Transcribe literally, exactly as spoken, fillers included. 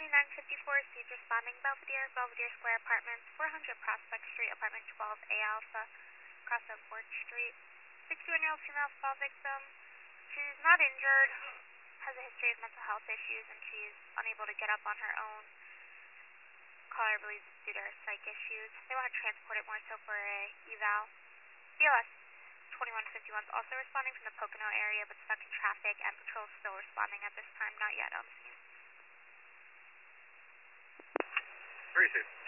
nine fifty-four, Siege responding, Belvedere, Belvedere Square Apartments, four hundred Prospect Street, Apartment twelve A Alpha, across of fourth Street. sixty-one-year-old female fall victim. She's not injured, has a history of mental health issues, and she's unable to get up on her own. Caller believes it's due to her psych issues. They want to transport it more so for a eval. B L S twenty-one fifty-one is also responding from the Pocono area, but stuck in traffic, and patrol is still responding at this time, not yet on the scene. Three two.